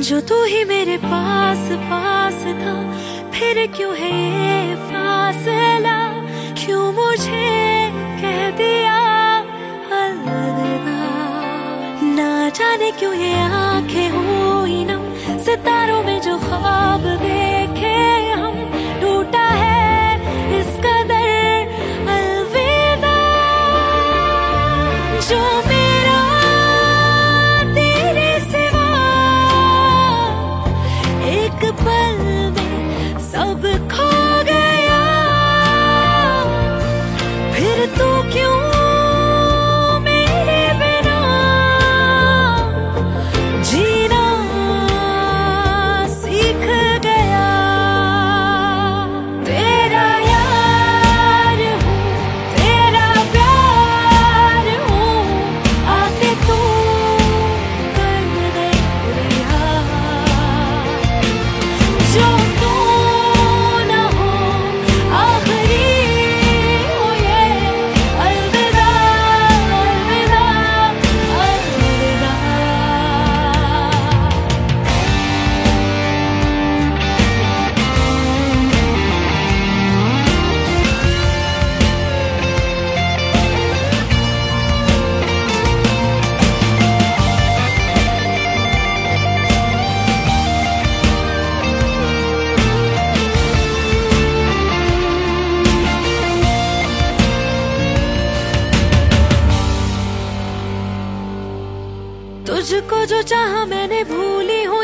जो तू ही मेरे पास पास था, फिर क्यों है ये फासला, क्यों मुझे कह दिया अलविदा। ना जाने क्यों ये आंखें हुई नम, सितारों में जो ख्वाब देखे हम, टूटा है इस कदर अलविदा। जो मेरा तेरे सिवा एक पल में सब खो गया, फिर तू क्यों मेरे बिना जीना सीख गया। तेरा यार हूँ, तेरा प्यार हूँ, आके तू कर दे रिहा। जो तू ना हो आखिरी हो ये, अलविदा अलविदा अलविदा। तुझको जो चाहा मैंने भूली हूँ